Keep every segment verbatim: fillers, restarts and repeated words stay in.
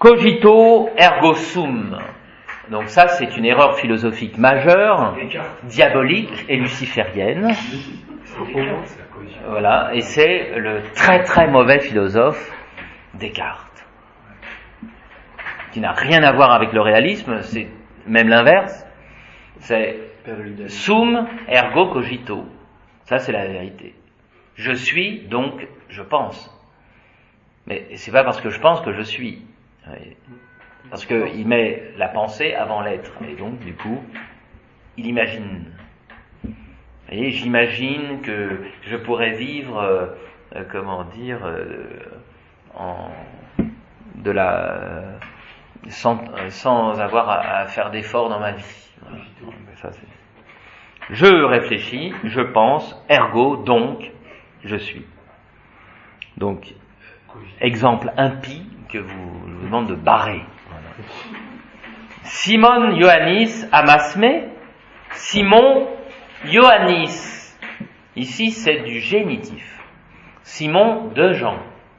Cogito ergo sum. Donc ça, c'est une erreur philosophique majeure, diabolique et luciférienne. Voilà, et c'est le très très mauvais philosophe Descartes, qui n'a rien à voir avec le réalisme, c'est même l'inverse. C'est sum ergo cogito. Ça, c'est la vérité. Je suis, donc je pense. Mais c'est pas parce que je pense que je suis. Parce qu'il met la pensée avant l'être. Et donc, du coup, il imagine. Vous voyez, j'imagine que je pourrais vivre, euh, euh, comment dire, euh, en, de la, euh, sans, euh, sans avoir à, à faire d'efforts dans ma vie. Voilà. Ça, c'est... Je réfléchis, je pense, ergo, donc, je suis. Donc, exemple impie que vous, je vous demande de barrer. Voilà. Simon Ioannis amasme, Simon Ioannis. Ici, c'est du génitif. Simon de Jean.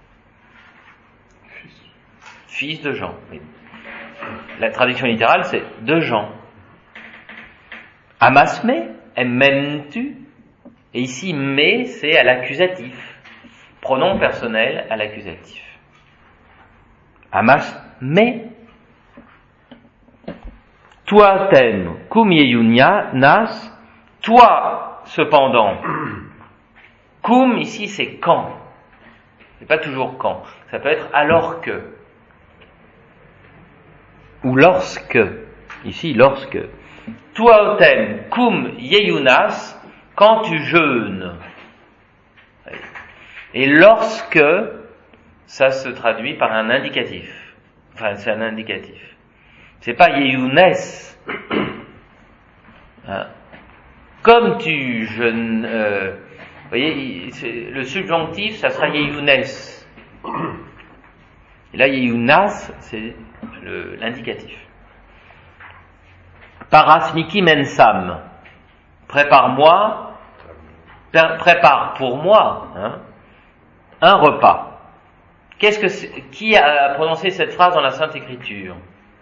Fils de Jean. Oui. La traduction littérale, c'est de Jean. Amasme, emmentu. Et ici, mais, c'est à l'accusatif. Pronom personnel à l'accusatif. Amasme. Toi ten cum ieunia nas. Toi, cependant. Cum, ici, c'est quand. C'est pas toujours quand. Ça peut être alors que. Ou lorsque. Ici, lorsque. Toi ten cum ieunas, quand tu jeûnes. Et lorsque, ça se traduit par un indicatif. Enfin, c'est un indicatif. C'est pas ieunes. Hein. Comme tu jeûnes, euh, vous voyez, le subjonctif, ça sera ieunes. Et là, ieunas, c'est le, l'indicatif. Parasmiki mensam. Prépare-moi, prépare pour moi, hein, un repas. Qu'est-ce que c'est, qui a prononcé cette phrase dans la Sainte Écriture?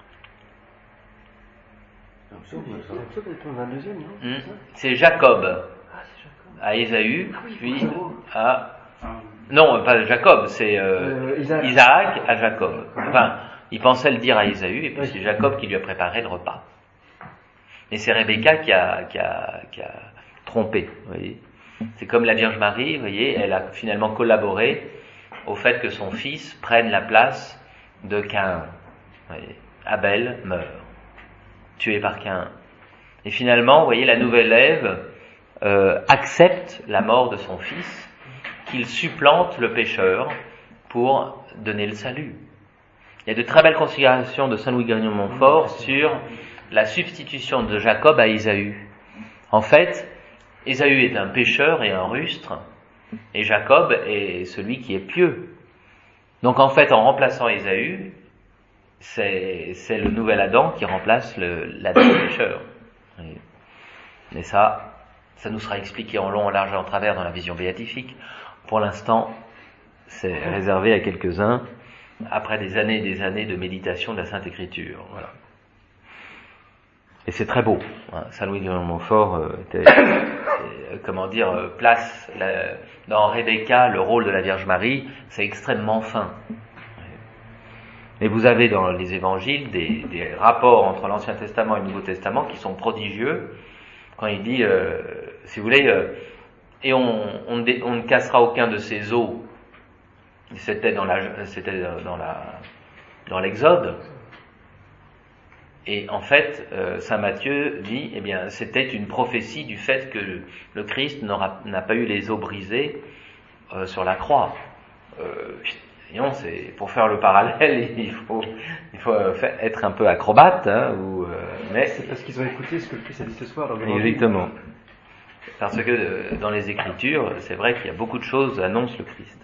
Hmm. C'est Jacob à Ésaü, puis à... Non, pas Jacob, c'est euh, Isaac. Isaac à Jacob. Enfin, il pensait le dire à Ésaü, et puis c'est Jacob qui lui a préparé le repas. Et c'est Rebecca qui a, qui a, qui a trompé, vous voyez. C'est comme la Vierge Marie, vous voyez, elle a finalement collaboré au fait que son fils prenne la place de Caïn. Vous voyez. Abel meurt, tué par Caïn. Et finalement, vous voyez, la nouvelle Ève euh, accepte la mort de son fils, qu'il supplante le pécheur pour donner le salut. Il y a de très belles considérations de Saint Louis Grignon de Montfort sur la substitution de Jacob à Ésaü. En fait, Ésaü est un pécheur et un rustre, et Jacob est celui qui est pieux. Donc en fait, en remplaçant Ésaü, c'est, c'est le nouvel Adam qui remplace le, l'Adam pécheur. Mais ça, ça nous sera expliqué en long, en large et en travers dans la vision béatifique. Pour l'instant, c'est réservé à quelques-uns, après des années et des années de méditation de la Sainte Écriture. Voilà. Et c'est très beau. Hein. Saint Louis de Montfort euh, était, euh, comment dire, euh, place la, dans Rebecca le rôle de la Vierge Marie, c'est extrêmement fin. Et vous avez dans les évangiles des, des rapports entre l'Ancien Testament et le Nouveau Testament qui sont prodigieux. Quand il dit, euh, si vous voulez, euh, et on, on, on ne cassera aucun de ces os. C'était dans la, c'était dans la, dans l'Exode. Et en fait, euh, saint Matthieu dit, eh bien, c'était une prophétie du fait que le, le Christ n'aura, n'a pas eu les os brisés euh, sur la croix. Euh, sinon, c'est pour faire le parallèle, il faut, il faut être un peu acrobate, hein, ou, euh, mais c'est parce qu'ils ont écouté ce que le Christ a dit ce soir. Exactement. Parce que euh, dans les Écritures, c'est vrai qu'il y a beaucoup de choses annoncent le Christ.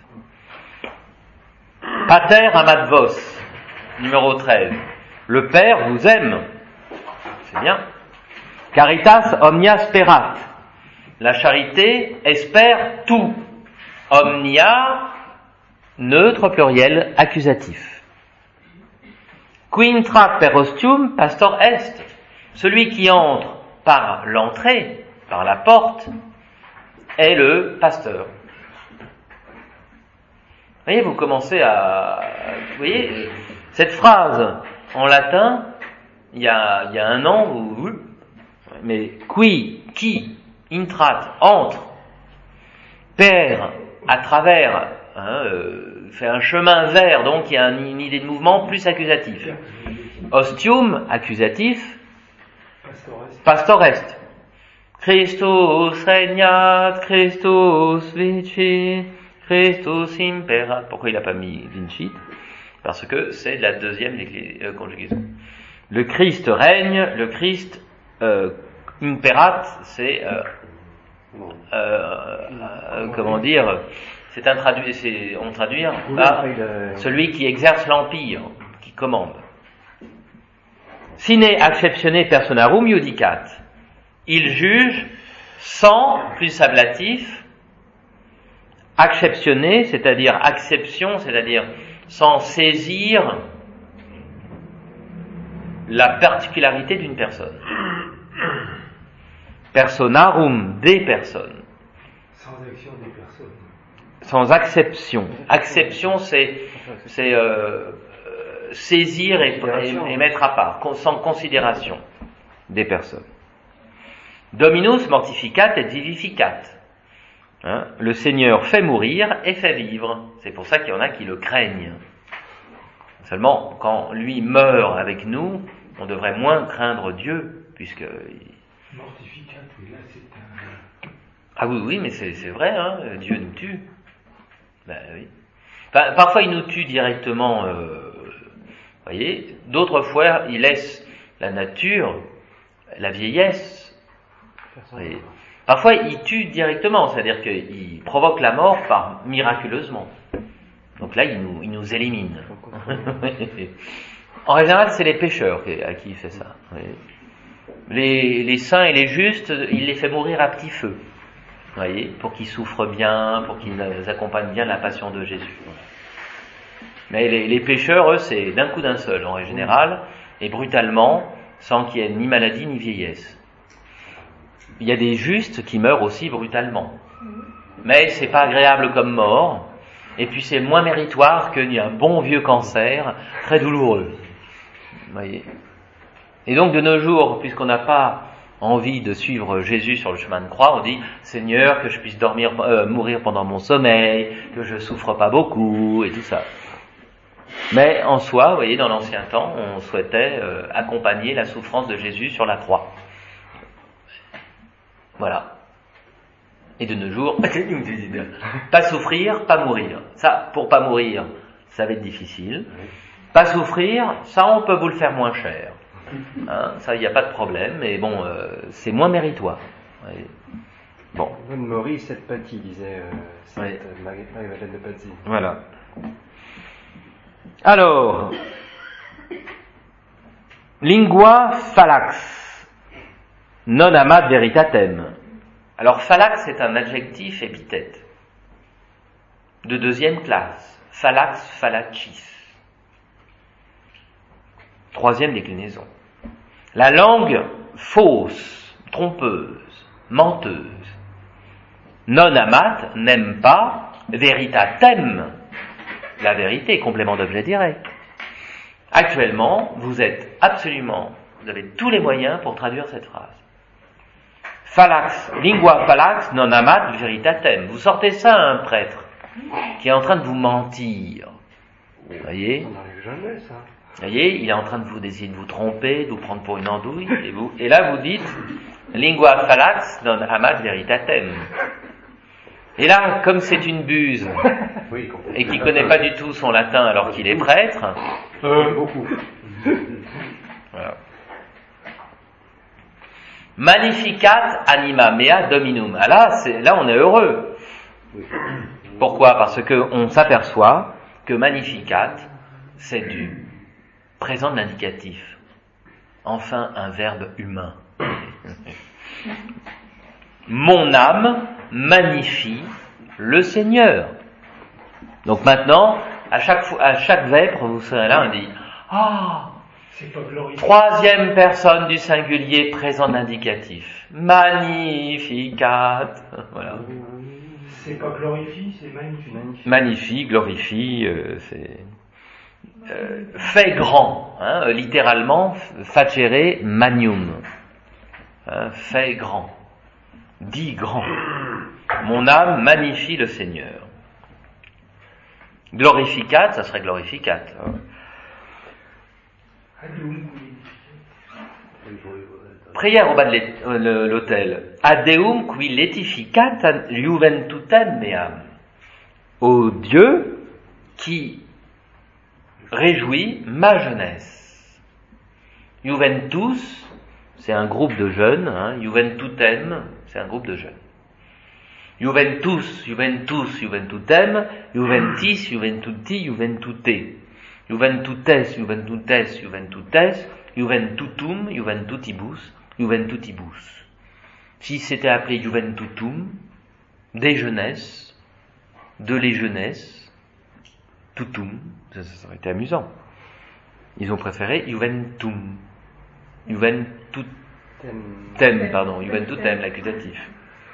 Pater amadvos, numéro treize. Le Père vous aime. C'est bien. Caritas omnia sperat. La charité espère tout. Omnia, neutre pluriel accusatif. Qui intrat per ostium, pastor est. Celui qui entre par l'entrée, par la porte, est le pasteur. Vous voyez, vous commencez à... Vous voyez, cette phrase en latin, il y a, il y a un an, vous... mais qui, qui, intrat, entre, per, à travers, hein, euh, fait un chemin vers, donc il y a un, une idée de mouvement plus accusatif. Ostium, accusatif, pastor est. Christus regnat, Christus vincit, Christus imperat. Pourquoi il n'a pas mis vincit? Parce que c'est la deuxième euh, conjugaison. Le Christ règne, le Christ euh, imperat, c'est euh, euh, euh, comment dire, c'est un traduit, c'est on traduit par celui qui exerce l'empire, qui commande. Sine acceptione personarum iudicat. Il juge sans, plus ablatif, acceptionner, c'est-à-dire acception, c'est-à-dire sans saisir la particularité d'une personne. Personarum, des personnes. Sans action des personnes. Sans acception. Acception, c'est, c'est euh, euh, saisir et, et, et mettre à part, sans considération des personnes. Dominus mortificat et vivificat. Hein, le Seigneur fait mourir et fait vivre. C'est pour ça qu'il y en a qui le craignent. Seulement, quand lui meurt avec nous, on devrait moins craindre Dieu, puisque... Mortificat, oui, là c'est un... Ah oui, oui, mais c'est, c'est vrai, hein, Dieu nous tue. Ben oui. Enfin, parfois il nous tue directement, euh, voyez. D'autres fois, il laisse la nature, la vieillesse. Voyez. Parfois, il tue directement, c'est-à-dire qu'il provoque la mort par miraculeusement. Donc là, il nous, il nous élimine. En général, c'est les pécheurs à qui il fait ça. Les, les saints et les justes, il les fait mourir à petit feu. Vous voyez, pour qu'ils souffrent bien, pour qu'ils accompagnent bien la passion de Jésus. Mais les, les pécheurs, eux, c'est d'un coup d'un seul, en général, et brutalement, sans qu'il y ait ni maladie ni vieillesse. Il y a des justes qui meurent aussi brutalement. Mais c'est pas agréable comme mort, et puis c'est moins méritoire qu'il y a un bon vieux cancer, très douloureux. Vous voyez. Et donc de nos jours, puisqu'on n'a pas envie de suivre Jésus sur le chemin de croix, on dit « Seigneur, que je puisse dormir, euh, mourir pendant mon sommeil, que je souffre pas beaucoup, et tout ça. » Mais en soi, vous voyez, dans l'ancien temps, on souhaitait euh, accompagner la souffrance de Jésus sur la croix. Voilà. Et de nos jours, pas souffrir, pas mourir. Ça, pour pas mourir, ça va être difficile. Pas souffrir, ça, on peut vous le faire moins cher. Hein, ça, il n'y a pas de problème, mais bon, euh, c'est moins méritoire. Ouais. Bon. Maurice Setpati disait euh, cette, ouais. euh, Marie-Madeleine de Pazzi. Voilà. Alors, lingua phallax. Non amat veritatem. Alors, phallax est un adjectif épithète de deuxième classe. Phallax, phallachis. Troisième déclinaison. La langue fausse, trompeuse, menteuse. Non amat n'aime pas, veritatem, la vérité, complément d'objet direct. Actuellement, vous êtes absolument, vous avez tous les moyens pour traduire cette phrase. Phallax, lingua phallax, non amat veritatem. Vous sortez ça à un prêtre qui est en train de vous mentir. Vous voyez ? Ça n'arrive jamais, ça. Vous voyez, il est en train de vous d'essayer de vous tromper, de vous prendre pour une andouille, et, vous, et là vous dites lingua phallax non amat veritatem. Et là, comme c'est une buse, oui, et qu'il ne connaît pas du tout son latin alors qu'il est prêtre, euh, beaucoup. Voilà. Magnificat anima mea dominum. Ah là, c'est, là on est heureux. Pourquoi ? Parce qu'on s'aperçoit que magnificat, c'est du présent de l'indicatif. Enfin, un verbe humain. Mon âme magnifie le Seigneur. Donc maintenant, à chaque fois, à chaque vêpre, vous serez là, on dit, ah, C'est pas glorifié. Troisième personne du singulier présent d'indicatif. Magnificat. Voilà. C'est pas glorifié, c'est magnifique. Magnifie, glorifie, euh, c'est euh, fait grand, hein, littéralement, facere magnum, hein, fait grand, dit grand. Mon âme magnifie le Seigneur. Glorificat, ça serait glorificat. Hein. Prière au bas de l'autel. Adeum qui letificat juventutem meam. Au Dieu qui réjouit ma jeunesse. Juventus, c'est un groupe de jeunes. Hein. Juventutem, c'est un groupe de jeunes. Juventus, Juventus, Juventutem, Juventis, Juventuti, Juventute. Juventutes, Juventutes, Juventutes, Juventutum, Juventutibus, Juventutibus. Si c'était appelé Juventutum, des jeunesses, de les jeunesses, tutum, ça, ça aurait été amusant. Ils ont préféré Juventum, Juventutem, pardon, Juventutem, l'accusatif.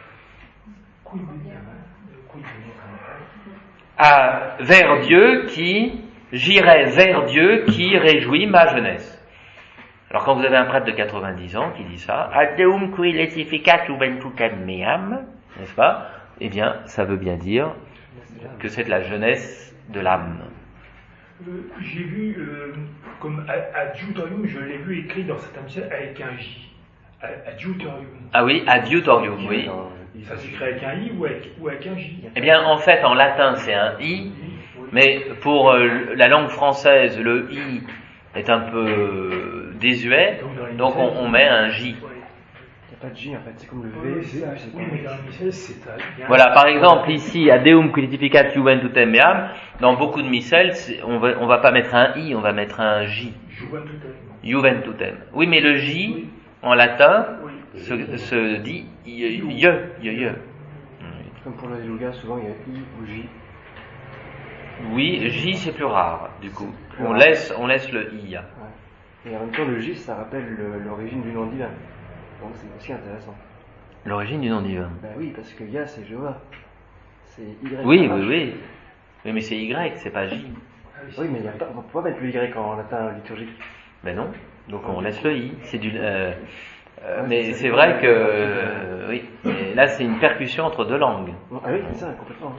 À, vers Dieu qui, j'irai vers Dieu qui réjouit ma jeunesse. Alors quand vous avez un prêtre de quatre-vingt-dix ans qui dit ça, Adeum qui letificat juventutem meam, n'est-ce pas? Eh bien, ça veut bien dire que c'est de la jeunesse de l'âme. Euh, j'ai vu, euh, comme adjutorium, je l'ai vu écrit dans certains message avec un J. Adjutorium. Ah oui, adjutorium, oui. Ça s'écrit avec un I ou avec, ou avec un J? Eh bien, en fait, en latin, c'est un I, mais pour euh, la langue française, le I est un peu euh, désuet, donc on, on met un J. Il n'y a pas de J en fait, c'est comme le V. Oui, mais dans le missel, c'est un... Voilà, par exemple, ici, Adeum qui letificat juventutem meam, dans beaucoup de missels, on va, on va pas mettre un I, on va mettre un J. Juventutem. Juventutem. Oui, mais le J, en latin, se, se dit ye, ye, ye, ye. Comme pour le yoga, souvent il y a I ou J. Oui, J c'est plus rare, du coup. On laisse, on laisse le I. Ouais. Et en même temps, le J, ça rappelle le, l'origine du nom divin. Donc c'est aussi intéressant. L'origine du nom divin. Ben oui, parce que Yah, c'est Jéhovah. C'est Y. Oui, oui, oui. Oui, mais c'est Y, c'est pas J. Oui, mais il y a pas, on ne peut pas mettre le Y en latin liturgique. Ben non. Donc on laisse le I. C'est du. Euh, euh, ouais, mais c'est, c'est vrai que. Euh, oui. Mais là, c'est une percussion entre deux langues. Ah oui, c'est ça, complètement.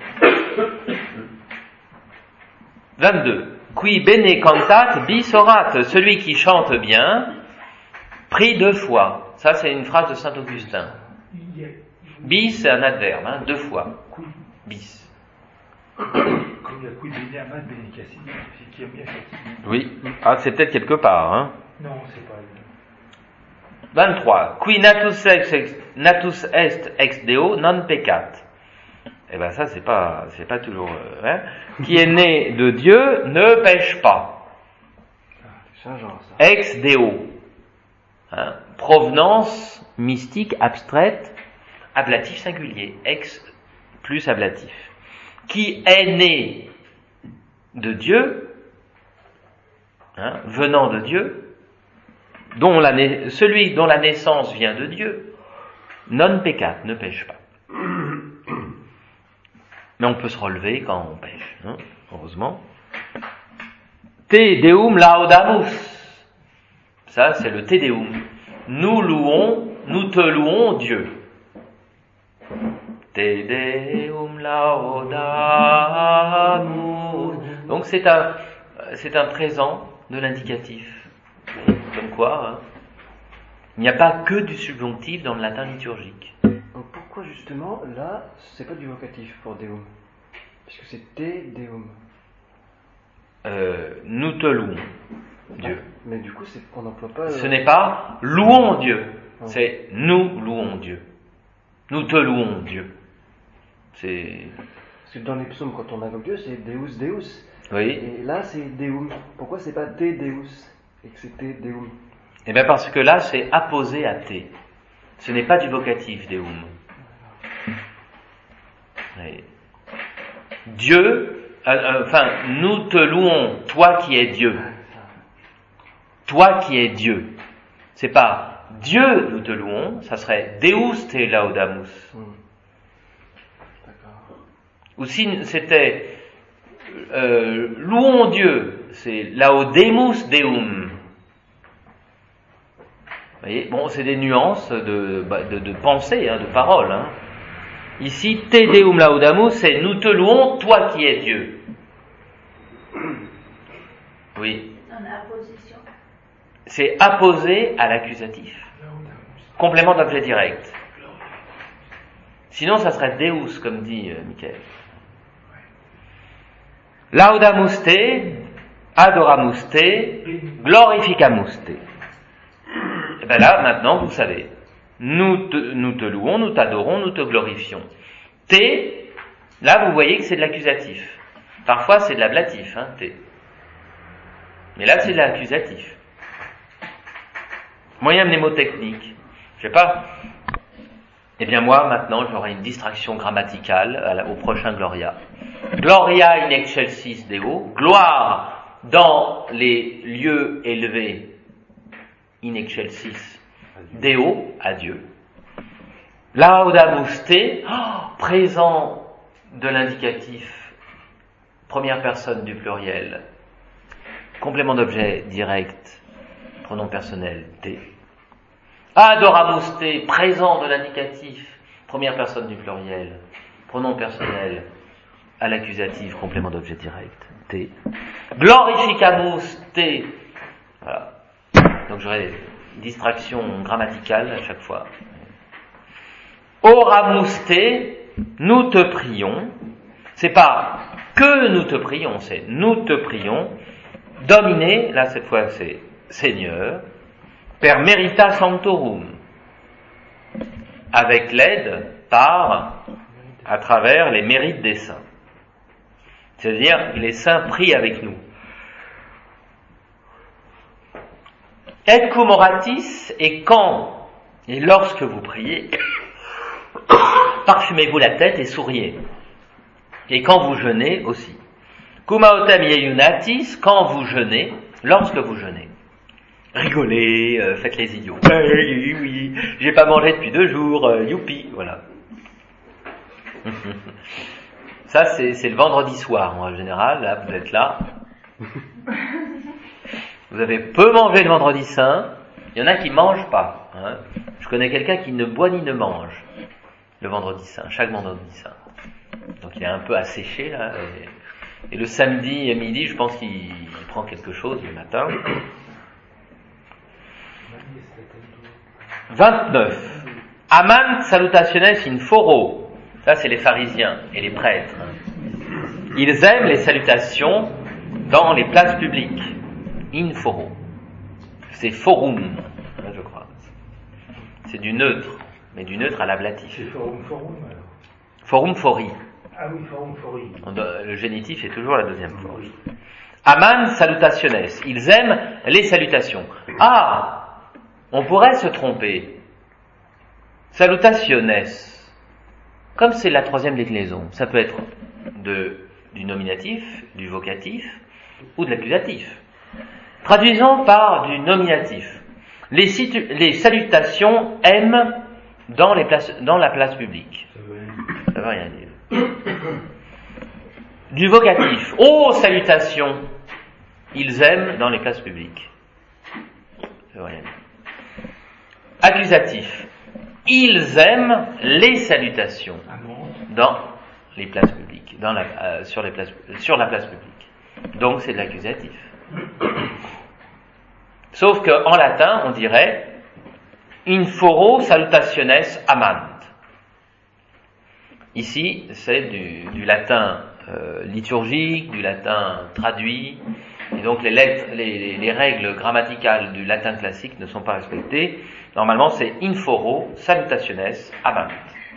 vingt-deux. Qui bene cantat bis orat. Celui qui chante bien, prie deux fois. Ça, c'est une phrase de saint Augustin. Bis, c'est un adverbe, hein, deux fois. Bis. Comme il y a qui bene amat bene cassis, qui aime bien fatigué. Oui. Ah, c'est peut-être quelque part, hein. Non, c'est pas. vingt-trois. Qui natus est, natus est ex Deo non peccat. Eh ben ça c'est pas c'est pas toujours euh, hein. Qui est né de Dieu ne pêche pas. C'est un genre ça. Ex Deo. Hein. Provenance mystique abstraite, ablatif singulier. Ex plus ablatif. Qui est né de Dieu, hein, venant de Dieu, dont la na- celui dont la naissance vient de Dieu, non peccat, ne pêche pas. Mais on peut se relever quand on pêche, hein, heureusement. Te Deum laudamus. Ça, c'est le Te Deum. Nous louons, nous te louons Dieu. Te Deum laudamus. Donc c'est un, c'est un présent de l'indicatif. Comme quoi, hein, il n'y a pas que du subjonctif dans le latin liturgique. Donc pourquoi justement là, c'est pas du vocatif pour Deum? Puisque c'est Te Deum. Euh, nous te louons Dieu. Ah, mais du coup, c'est, on n'emploie pas. Ce n'est pas louons Dieu, Ah. c'est nous louons Dieu. Nous te louons Dieu. C'est. Parce que dans les psaumes, quand on invoque Dieu, c'est Deus Deus. Oui. Et là, c'est Deum. Pourquoi c'est pas Te Deus et que c'est Te Deum? Eh bien parce que là, c'est apposé à te. Ce n'est pas du vocatif Deum. Oui. Dieu, euh, euh, enfin, nous te louons, toi qui es Dieu. toi qui es Dieu. C'est pas Dieu nous te louons, ça serait Deus te laudamus. Mmh. D'accord. Ou si c'était euh, louons Dieu, c'est laudemus Deum. Vous voyez, bon, c'est des nuances de, de, de pensée, hein, de parole. Hein. Ici, te Deum laudamus, c'est nous te louons, toi qui es Dieu. Oui. C'est apposé à l'accusatif. Complément d'objet direct. Sinon, ça serait Deus, comme dit euh, Michael. Laudamus te, adoramus te, glorificamus te. Et bien là, maintenant, vous savez. Nous te, nous te louons, nous t'adorons, nous te glorifions. Te, là, vous voyez que c'est de l'accusatif. Parfois, c'est de l'ablatif, hein, te. Mais là, c'est de l'accusatif. Moyen mnémotechnique. Je sais pas. Eh bien, moi, maintenant, j'aurai une distraction grammaticale à la, au prochain Gloria. Gloria in excelsis Deo. Gloire dans les lieux élevés. In excelsis Deo, à Dieu. Laudamus te, oh, présent de l'indicatif, première personne du pluriel. Complément d'objet direct, pronom personnel, te. Adoramus te, présent de l'indicatif, première personne du pluriel, pronom personnel, à l'accusatif, complément d'objet direct, te. Glorificamus te, voilà. Donc j'aurai distraction grammaticale à chaque fois. Oramus te, nous te prions. C'est pas que nous te prions, c'est nous te prions. Dominer, là cette fois c'est Seigneur, per merita sanctorum, avec l'aide par, à travers les mérites des saints. C'est-à-dire les saints prient avec nous. Et cum oratis, et quand, et lorsque vous priez, parfumez-vous la tête et souriez. Et quand vous jeûnez aussi. Cum autem ieunatis, quand vous jeûnez, lorsque vous jeûnez. Rigolez, euh, faites les idiots. Oui, oui, j'ai pas mangé depuis deux jours, euh, youpi, voilà. Ça, c'est, c'est le vendredi soir, en général, là, vous êtes là. Vous avez peu mangé le vendredi saint, il y en a qui mangent pas. Hein. Je connais quelqu'un qui ne boit ni ne mange le vendredi saint, chaque vendredi saint. Donc il est un peu asséché, là. Et... Et le samedi à midi, je pense qu'il il prend quelque chose le matin. vingt-neuf. Amant salutationes in foro. Ça, c'est les pharisiens et les prêtres. Ils aiment les salutations dans les places publiques. In foro. C'est forum, je crois. C'est du neutre, mais du neutre à l'ablatif. C'est forum, forum alors. Forum fori. Ah oui, forum fori. Le génitif est toujours la deuxième forme. Oui. Aman salutationes. Ils aiment les salutations. Ah, on pourrait se tromper. Salutationes. Comme c'est la troisième déclinaison, ça peut être de, du nominatif, du vocatif ou de l'accusatif. Traduisons par du nominatif. Les, situ- les salutations aiment dans, les places, dans la place publique. Ça veut rien dire. Du vocatif. Oh, salutations. Ils aiment dans les places publiques. Ça veut rien dire. Accusatif. Ils aiment les salutations dans les places publiques, dans la, euh, sur, les places, sur la place publique. Donc c'est de l'accusatif. Sauf qu'en latin, on dirait in foro salutationes amant. Ici, c'est du, du latin euh, liturgique, du latin traduit, et donc les, lettres, les, les, les règles grammaticales du latin classique ne sont pas respectées. Normalement, c'est in foro salutationes amant.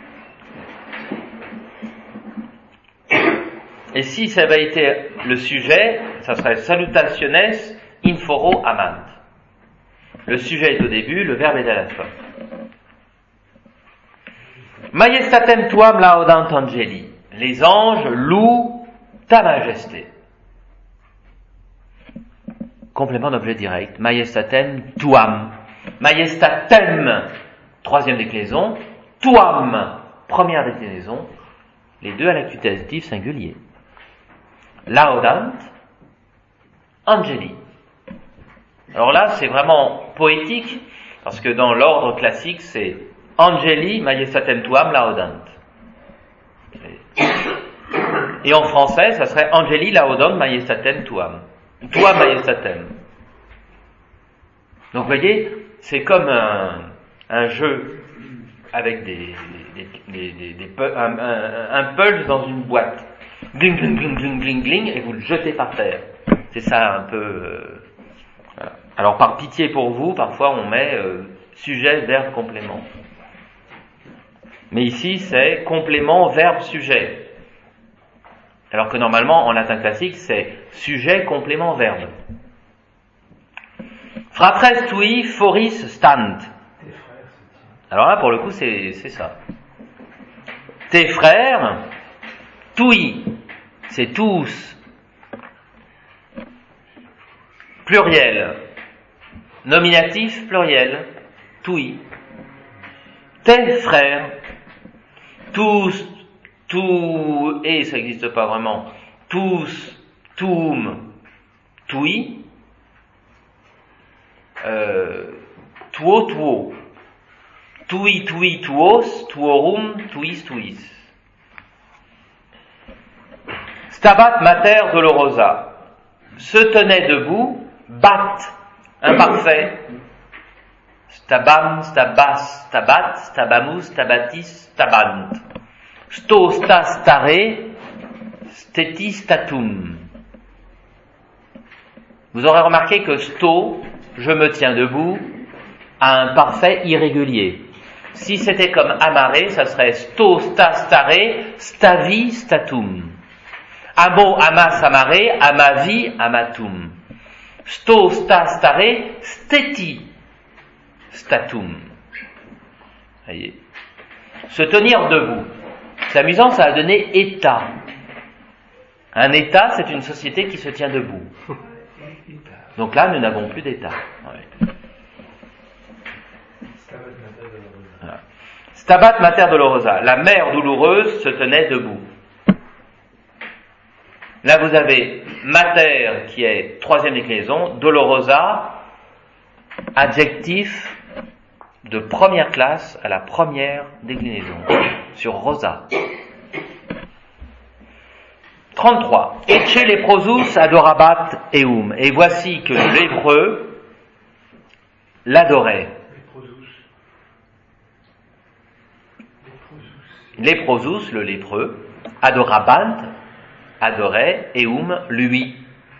Et si ça avait été le sujet, ça serait salutationes in foro amant. Le sujet est au début, le verbe est à la fin. Majestatem tuam laudant angeli. Les anges louent ta majesté. complément d'objet direct. Majestatem tuam. Majestatem, troisième déclinaison. Tuam, première déclinaison. Les deux à l'accusatif singulier. Laudant, angeli. Alors là, c'est vraiment poétique, parce que dans l'ordre classique, c'est angeli, majestatem tuam, laudant. Et en français, ça serait angeli, laudant, majestatem tuam. Tuam, majestatem. Donc vous voyez, c'est comme un, un jeu avec des, des, des, des, des, des un, un, un pulse dans une boîte. Gling, gling, gling, gling, gling, gling, et vous le jetez par terre. C'est ça un peu... Euh, voilà. Alors par pitié pour vous, parfois on met euh, sujet, verbe, complément. Mais ici c'est complément, verbe, sujet. Alors que normalement en latin classique c'est sujet, complément, verbe. Fratres tui foris stant. Alors là pour le coup c'est, c'est ça. Tes frères, tui, c'est tous. Pluriel. Nominatif, pluriel. Tui. Tes frères. Tous. Tout. Et ça n'existe pas vraiment. Tous. Tum. Tui. Euh, tuo, tuo. Tui, tui, tuos. Tuorum, tuis, tuis. Stabat mater dolorosa. Se tenait debout, bat, imparfait. Stabam, stabas, stabat, stabamus, stabatis, stabant. Sto, sta, stare, steti, statum. Vous aurez remarqué que sto, je me tiens debout, a un parfait irrégulier. Si c'était comme amarré, ça serait sto, sta, stare, stavi, statum. Amo, amas, amare, amavi, amatum. Sto, sta, stare, steti, statum. Voyez. Se tenir debout. C'est amusant, ça a donné état. Un état, c'est une société qui se tient debout. Donc là, nous n'avons plus d'état. Ouais. Voilà. Stabat mater dolorosa. La mère douloureuse se tenait debout. Là, vous avez mater qui est troisième déclinaison, dolorosa, adjectif de première classe à la première déclinaison, sur rosa. trente-trois. Ecce leprosus adorabat eum. Et voici que le lépreux l'adorait. Leprosus, le lépreux, adorabat, adorait, eum, lui.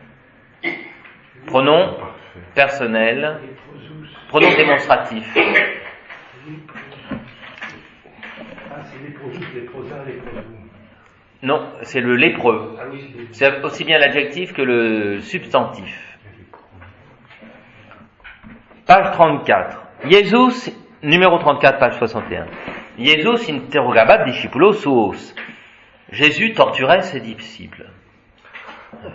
Pronom personnel, pronom démonstratif. Ah, c'est léprosus, léprosa, léprosum. Non, c'est le lépreux. Ah oui, c'est aussi bien l'adjectif que le substantif. Page trente-quatre. Jesus, numéro trente-quatre, page soixante et un. Jesus interrogabat discipulos suos. Jésus torturait ses disciples. Vous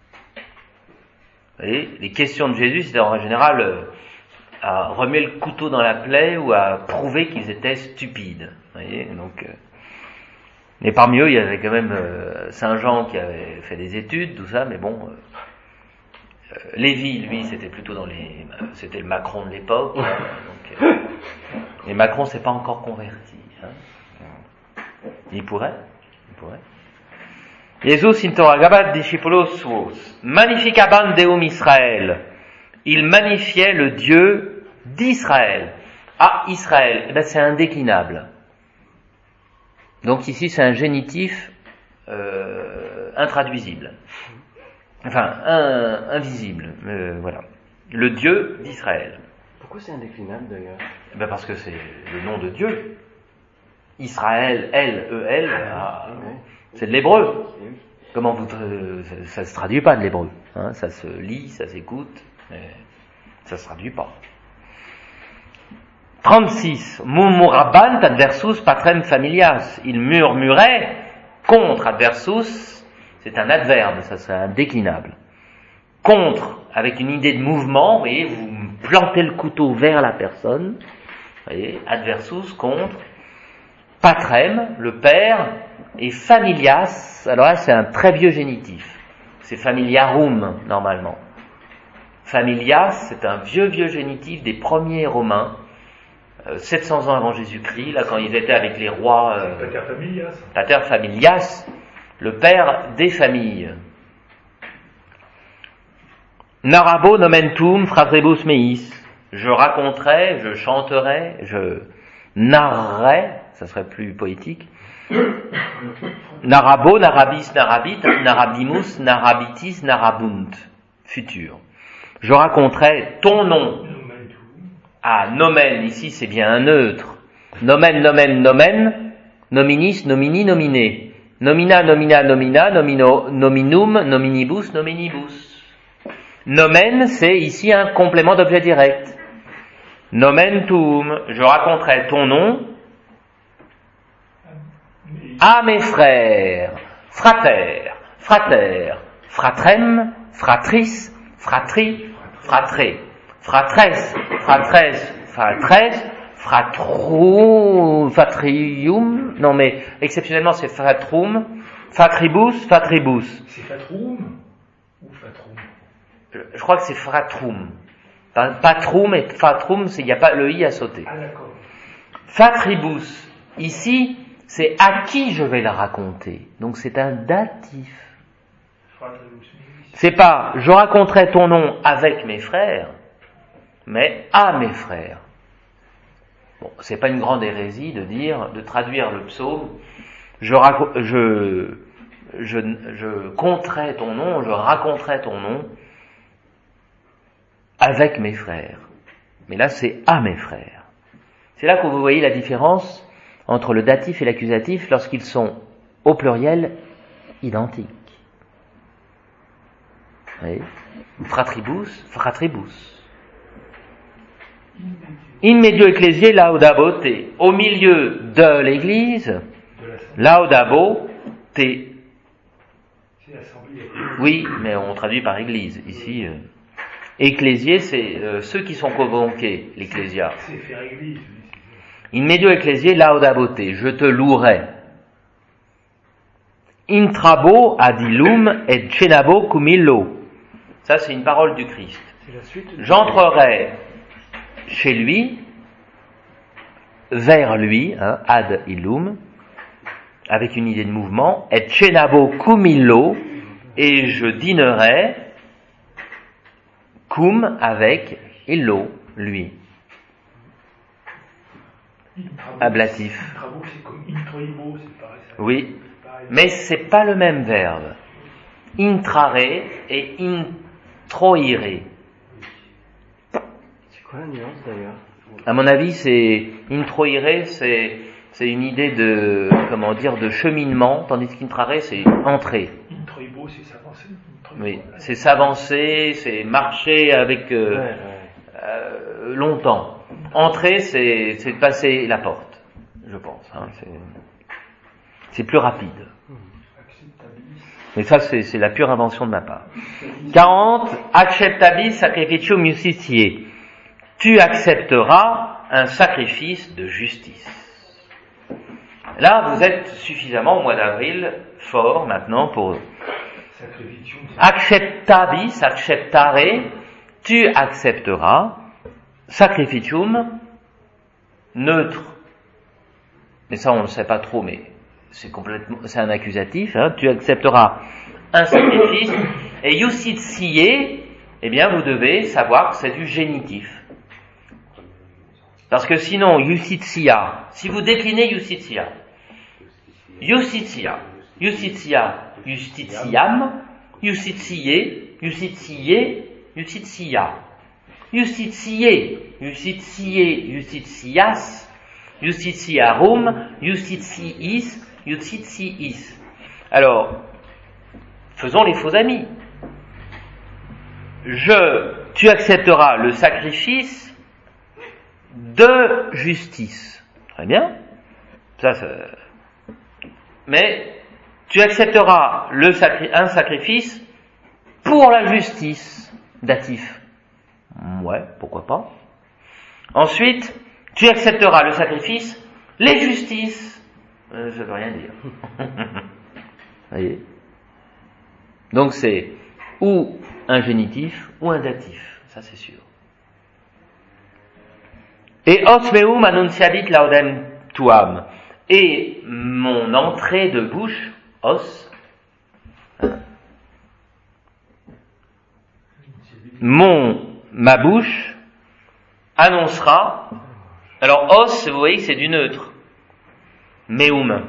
voyez, les questions de Jésus, c'était en général euh, à remuer le couteau dans la plaie ou à prouver qu'ils étaient stupides. Vous voyez, donc, euh, et parmi eux, il y avait quand même euh, Saint Jean qui avait fait des études, tout ça, mais bon, euh, euh, Lévi, lui, c'était plutôt dans les, c'était le Macron de l'époque. Hein, donc, euh, et Macron s'est pas encore converti. Hein. Il pourrait. Ouais. Jesus interrogabat discipulos suos. Magnificaban Deum Israël. Il magnifiait le Dieu d'Israël. Ah, Israël, eh ben c'est indéclinable. Donc ici c'est un génitif euh, intraduisible. Enfin, un, invisible. Euh, voilà. Le Dieu d'Israël. Pourquoi c'est indéclinable d'ailleurs? Eh ben parce que c'est le nom de Dieu. Israël, L, E, L, ah, c'est de l'hébreu. Comment vous, euh, ça, ça se traduit pas de l'hébreu, hein, ça se lit, ça s'écoute, mais ça se traduit pas. trente-six. Murmurabant adversus patrem familias. Il murmurait contre adversus, c'est un adverbe, ça serait un déclinable. Contre avec une idée de mouvement, vous voyez, vous plantez le couteau vers la personne, vous voyez, adversus contre patrem, le père, et familias, alors là c'est un très vieux génitif, c'est familiarum normalement. Familias, c'est un vieux vieux génitif des premiers Romains, euh, sept cents ans avant Jésus-Christ, là quand ils étaient avec les rois. Euh, pater familias. Pater familias, le père des familles. Narrabo nomentum fratrebus meis. Je raconterai, je chanterai, je narrerai, ça serait plus poétique. Narrabo, narrabis, narrabit, narrabimus, narrabitis, narrabunt. Futur. Je raconterai ton nom. Ah, nomen, ici c'est bien un neutre. Nomen, nomen, nomen. Nominis, nomini, nominé. Nomina, nomina, nomina, nomino, nominum, nominibus, nominibus. Nomen, c'est ici un complément d'objet direct. Nomentum, je raconterai ton nom à mes frères, frater, frater, fratrem, fratris, fratri, fratré, fratres, fratres, fratres, fratru, fatrium, non mais exceptionnellement c'est fratrum, fatribus, fatribus. C'est fatrum ou fatrum? Je crois que c'est fratrum. Patrum et fatrum, il n'y a pas le i à sauter. Ah d'accord. Fatribus, ici, c'est à qui je vais la raconter. Donc c'est un datif. C'est pas je raconterai ton nom avec mes frères, mais à mes frères. Bon, c'est pas une grande hérésie de dire, de traduire le psaume, je, raco- je, je, je conterai ton nom, je raconterai ton nom avec mes frères. Mais là, c'est à mes frères. C'est là que vous voyez la différence entre le datif et l'accusatif lorsqu'ils sont, au pluriel, identiques. Vous voyez ? Fratribus, fratribus. In medio ecclesiae laudabo te. Au milieu de l'église, laudabo te. Oui, mais on traduit par église. Ici, euh, ecclésier, c'est euh, ceux qui sont convoqués, l'ecclésia. C'est faire église. In medio ecclesiae laudabo te. Je te louerai. Intrabo adilum et cenabo cum illo. Ça, c'est une parole du Christ. J'entrerai chez lui, vers lui, hein, ad illum, avec une idée de mouvement, et cenabo cum illo, et je dînerai cum avec illo, lui. Ablatif. Intrabo, c'est comme introibo, c'est pareil. Oui, mais c'est pas le même verbe. Intrare et introire. C'est quoi la nuance d'ailleurs? À mon avis, c'est introire, c'est c'est une idée de comment dire de cheminement, tandis qu'intrare c'est entrer. Introibo, c'est s'avancer. Oui, c'est s'avancer, c'est marcher avec euh, Ouais, ouais. euh, longtemps. Entrer, c'est c'est passer la porte, je pense. Hein, c'est c'est plus rapide. Mais ça, c'est, c'est la pure invention de ma part. quarante. Acceptabis sacrificium justitiae. Tu accepteras un sacrifice de justice. Là, vous êtes suffisamment au mois d'avril fort maintenant pour acceptabis, acceptare. Tu accepteras sacrificium neutre. Mais ça, on ne le sait pas trop, mais c'est complètement, c'est un accusatif, hein. Tu accepteras un sacrifice, et iustitie, eh bien, vous devez savoir que c'est du génitif. Parce que sinon, iustitia, si vous déclinez iustitia, iustitia, iustitia, justitiam, iustitie, iustitie, iustitia, iustitie, iustitie, justitias, justitiarum, justitiis, justitiis. Alors, faisons les faux amis. Je, tu accepteras le sacrifice de justice. Très bien. Ça, ça... Mais tu accepteras le sacri... un sacrifice pour la justice. Datif. Ouais, pourquoi pas. Ensuite, tu accepteras le sacrifice, les justices. Euh, ça veut rien dire. Voyez. Donc c'est ou un génitif ou un datif, ça c'est sûr. Et os meum annunciabit laudem tuam. Et mon entrée de bouche, os, mon, ma bouche, annoncera. Alors os, vous voyez que c'est du neutre. Meum.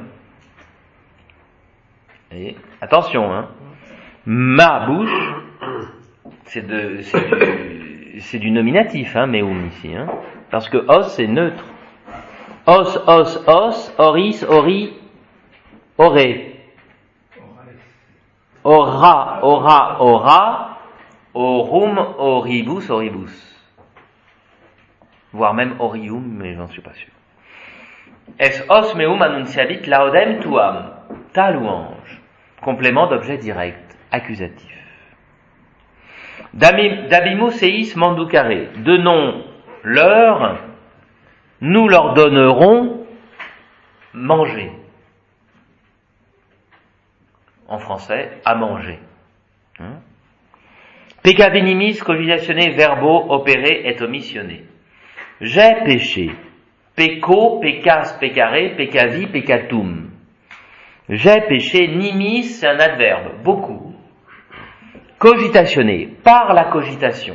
Et, attention, hein. Ma bouche, c'est, de, c'est, du, c'est du nominatif, hein, meum ici, hein. Parce que os, c'est neutre. Os, os, os, oris, ori, oré. Ora, ora, ora, orum, oribus, oribus. Voire même orium, mais j'en suis pas sûr. Es os meum annunciabit laudem tuam. Ta louange. Complément d'objet direct, accusatif. Dabimus eis manducare. De nom leur, nous leur donnerons manger. En français, à manger. Hein? Peccavinimis cogitatione verbo opere et omissione. J'ai péché. Pecco, peccas, peccare, peccavi, peccatum. J'ai péché, nimis, c'est un adverbe, beaucoup. Cogitationné, par la cogitation.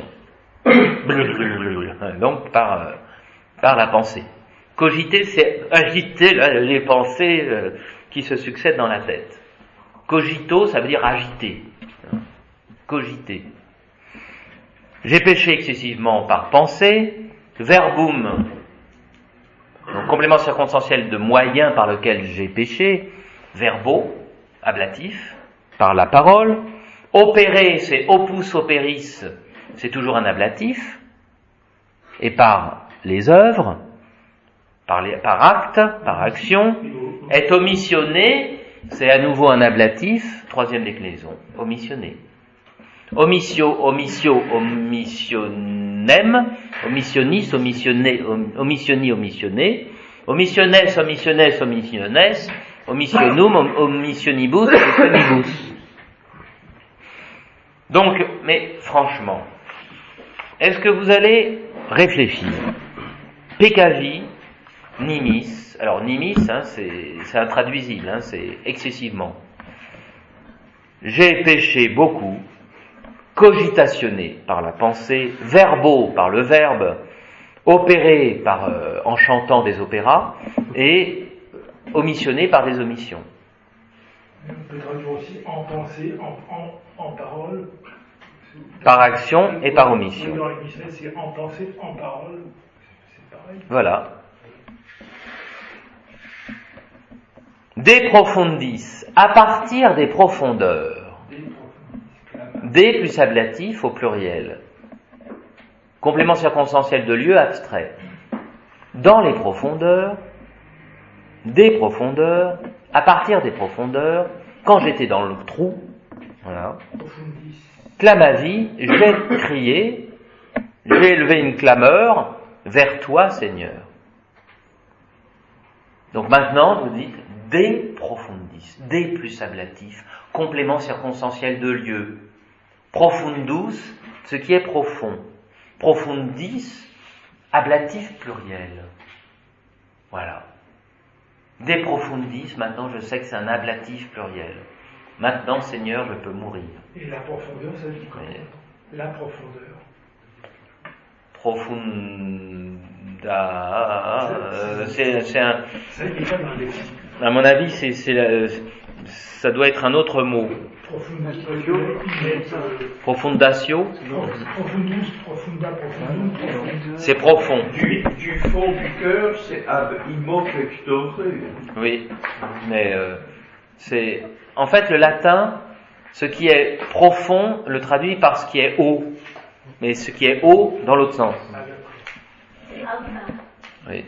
Donc par, euh, par la pensée. Cogiter, c'est agiter les pensées euh, qui se succèdent dans la tête. Cogito, ça veut dire agiter. Cogiter. J'ai péché excessivement par pensée. Verbum, donc complément circonstanciel de moyen par lequel j'ai péché. Verbo, ablatif, par la parole. Opérer, c'est opus operis, c'est toujours un ablatif. Et par les œuvres, par, les, par acte, par action. Est omissionné, c'est à nouveau un ablatif, troisième déclinaison, omissionné. Omissio, omissio, omissionem, omissionis, omissionné, omissioni, omissionné, omissiones, omissiones, omissiones, omissionum, omissionibus, omissionibus. Donc, mais franchement, est-ce que vous allez réfléchir? Peccavi, nimis, alors nimis, hein, c'est, c'est intraduisible, hein, c'est excessivement. J'ai péché beaucoup. Cogitationné par la pensée, verbo par le verbe, opéré par euh, en chantant des opéras, et omissionné par des omissions. On peut traduire aussi en pensée, en, en, en parole. Par action et par omission. Dans les missions, c'est en pensée, en parole. C'est pareil. Voilà. De profundis, à partir des profondeurs. Des plus ablatif au pluriel. Complément circonstanciel de lieu abstrait. Dans les profondeurs, des profondeurs, à partir des profondeurs, quand j'étais dans le trou, voilà, clamavi, j'ai crié, j'ai élevé une clameur vers toi, Seigneur. Donc maintenant, vous dites des profundis, des plus ablatif, complément circonstanciel de lieu. Profundus, ce qui est profond. Profundis, ablatif pluriel. Voilà. De profundis, maintenant je sais que c'est un ablatif pluriel. Maintenant, Seigneur, je peux mourir. Et la profondeur, ça dit quoi? Mais... La profondeur. Profunda. Euh, c'est, c'est un. À mon avis, c'est, c'est la, ça doit être un autre mot. Profundatio. Profundatio. Profundus, profunda, profundum. C'est profond. Du, du fond du cœur, c'est ab imo pectore. Oui, mais euh, c'est en fait le latin, ce qui est profond le traduit par ce qui est haut, mais ce qui est haut dans l'autre sens. Oui.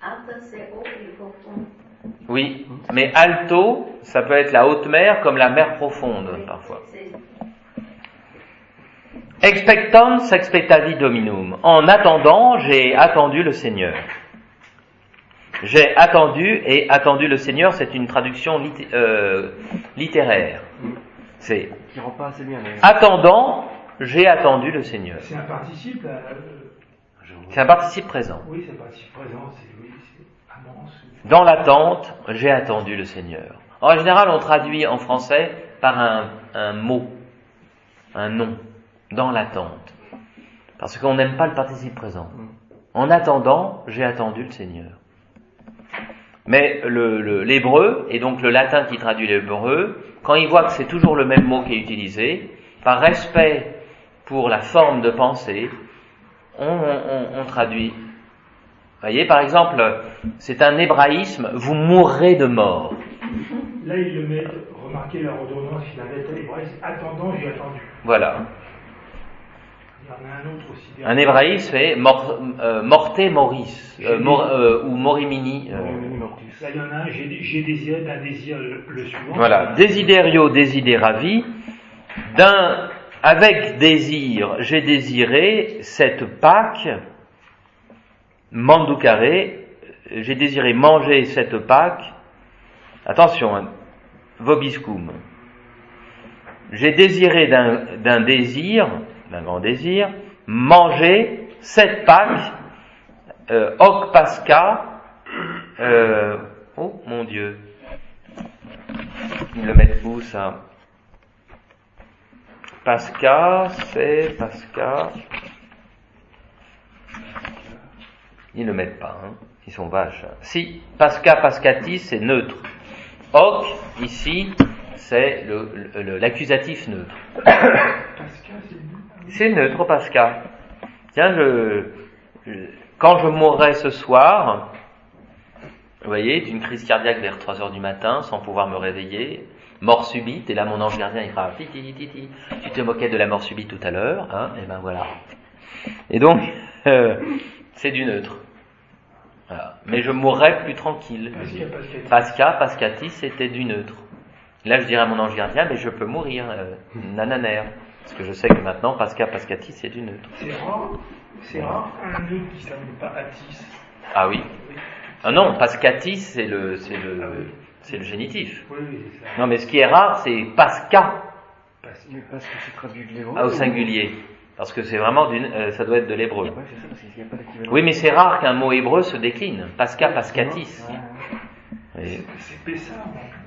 Oui, mais alto, ça peut être la haute mer comme la mer profonde parfois. Expectant sexpectavi dominum. En attendant, j'ai attendu le Seigneur. J'ai attendu et attendu le Seigneur, c'est une traduction lit- euh, littéraire. C'est qui rend pas assez bien. Mais... attendant, j'ai attendu le Seigneur. C'est un participe. Là, euh... C'est un participe présent. Oui, c'est un participe présent. C'est, oui, c'est amance. Dans l'attente, j'ai attendu le Seigneur. En général, on traduit en français par un, un mot, un nom, dans l'attente. Parce qu'on n'aime pas le participe présent. En attendant, j'ai attendu le Seigneur. Mais le, le, l'hébreu, et donc le latin qui traduit l'hébreu, quand il voit que c'est toujours le même mot qui est utilisé, par respect pour la forme de pensée, on, on, on traduit. Vous voyez, par exemple, c'est un hébraïsme, vous mourrez de mort. Là, il le met, remarquez la redondance, il avait été hébraïsme, attendant, j'ai attendu. Voilà. Il y en a un autre aussi. Un hébraïsme est mor, euh, morte moris, euh, mor, euh, ou morimini. Euh. Là, il y en a un, j'ai, j'ai désiré d'un désir le, le suivant. Voilà, desiderio desideravi, d'un, avec désir, j'ai désiré cette Pâque, manducare, j'ai désiré manger cette Pâque, attention, hein, vobiscum, j'ai désiré d'un, d'un désir, d'un grand désir, manger cette Pâque, euh, hoc pasca, euh, oh mon Dieu, ils le mettent où ça? Pasca, c'est Pasca. Ils ne le mettent pas, hein. Ils sont vaches. Si, Pasca, Pascati, c'est neutre. Hoc, ici, c'est le, le, le, l'accusatif neutre. Pascal, c'est neutre. C'est neutre, Pasca. Tiens, je, je, quand je mourrai ce soir, vous voyez, d'une crise cardiaque vers trois heures du matin, sans pouvoir me réveiller, mort subite, et là mon ange gardien il fera titi titi titi. Tu te moquais de la mort subite tout à l'heure, hein, et ben voilà. Et donc, euh, c'est du neutre. Voilà. Mais je mourrai plus tranquille. Pasca, Pascati, c'était du neutre. Là, je dirais à mon ange gardien, mais je peux mourir, euh, nananaire. Parce que je sais que maintenant, Pasca, Pascati, c'est du neutre. C'est rare, c'est rare un neutre qui s'appelle pas Atis. Ah oui. Ah non, Pascati, c'est le, c'est le, ah oui. c'est le génitif. Oui, oui, c'est ça. Non, mais ce qui est rare, c'est Pasca. Parce que c'est traduit de l'hébreu. Ah, au singulier. Parce que c'est vraiment d'une, euh, ça doit être de l'hébreu. Ouais, c'est ça, parce qu'il n'y a pas d'équivalent. Oui, mais c'est rare qu'un mot hébreu se décline. Pasca, Pascatis. Ouais, ouais. C'est, c'est Pessah.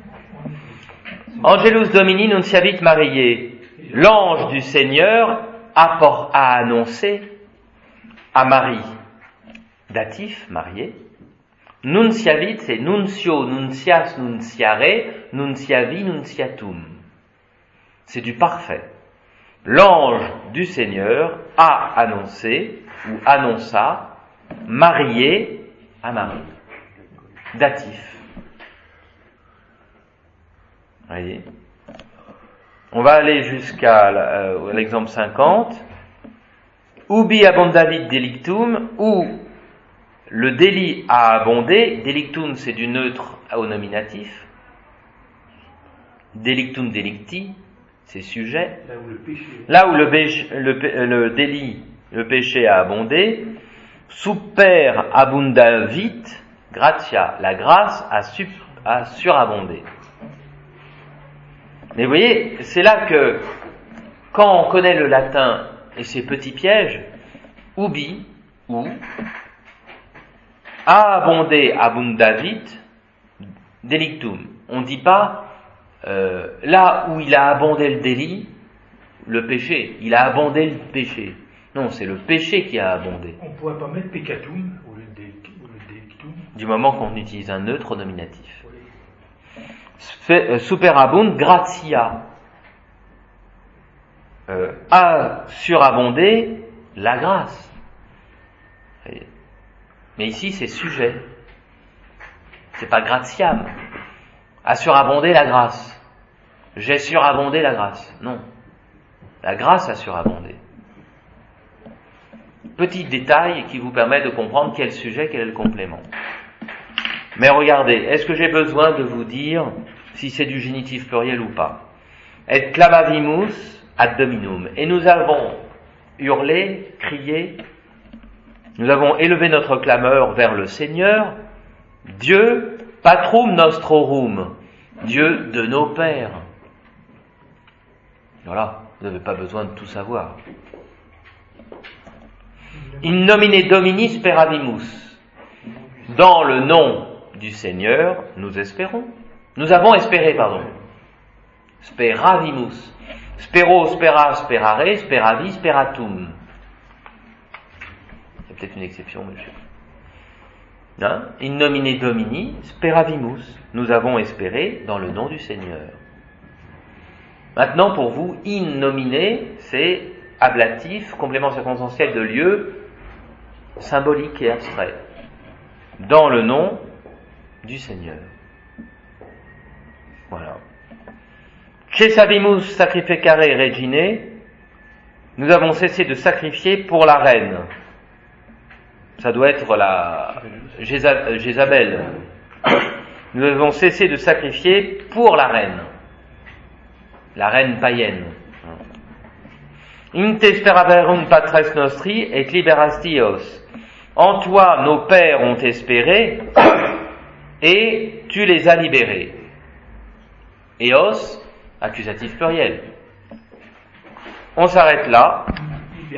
Angelus Domini nunciavit Mariae. L'ange du Seigneur a, por, a annoncé à Marie. Datif, marié. Nunciavit, c'est nuncio, nuncias, nunciare, nunciavi, nunciatum. C'est du parfait. L'ange du Seigneur a annoncé, ou annonça, marié à Marie. Datif. Voyez. On va aller jusqu'à euh, l'exemple cinquante. Ubi abondavit delictum, où le délit a abondé. Delictum, c'est du neutre au nominatif. Delictum delicti, c'est sujet. Là où le péché, Là où le, péché, le, le délit, le péché a abondé. Super abundavit gratia, la grâce a, su, a surabondé. Mais vous voyez, c'est là que, quand on connaît le latin et ses petits pièges, ubi, ou, a abondé abundavit delictum. On ne dit pas, euh, là où il a abondé le délit, le péché, il a abondé le péché. Non, c'est le péché qui a abondé. on ne pourrait pas mettre peccatum au lieu de delictum. Du moment qu'on utilise un neutre nominatif. Superabund gratia, euh, a surabondé la grâce. Mais ici c'est sujet, c'est pas gratiam. A surabondé la grâce. J'ai surabondé la grâce. Non, la grâce a surabondé. Petit détail qui vous permet de comprendre quel sujet, quel est le complément. Mais regardez, est-ce que j'ai besoin de vous dire si c'est du génitif pluriel ou pas? Et clamavimus ad dominum. Et nous avons hurlé, crié. Nous avons élevé notre clameur vers le Seigneur, Dieu, Patrum Nostrorum, Dieu de nos pères. Voilà, vous n'avez pas besoin de tout savoir. In nomine Domini speravimus. Dans le nom du Seigneur, nous espérons. Nous avons espéré, pardon. Speravimus. Spero, spera, sperare, speravi, speratum. Il y a peut-être une exception, mais je sais pas. Hein? In nomine Domini speravimus. Nous avons espéré dans le nom du Seigneur. Maintenant, pour vous, in nomine, c'est ablatif, complément circonstanciel de lieu, symbolique et abstrait. Dans le nom du Seigneur. Voilà. Cesavimus sacrificare regine, nous avons cessé de sacrifier pour la reine. Ça doit être la Jézabel. Nous avons cessé de sacrifier pour la reine. La reine païenne. In te speraverunt patres nostri et liberas Dios. En toi, nos pères ont espéré et tu les as libérés. Eos, accusatif pluriel. On s'arrête là.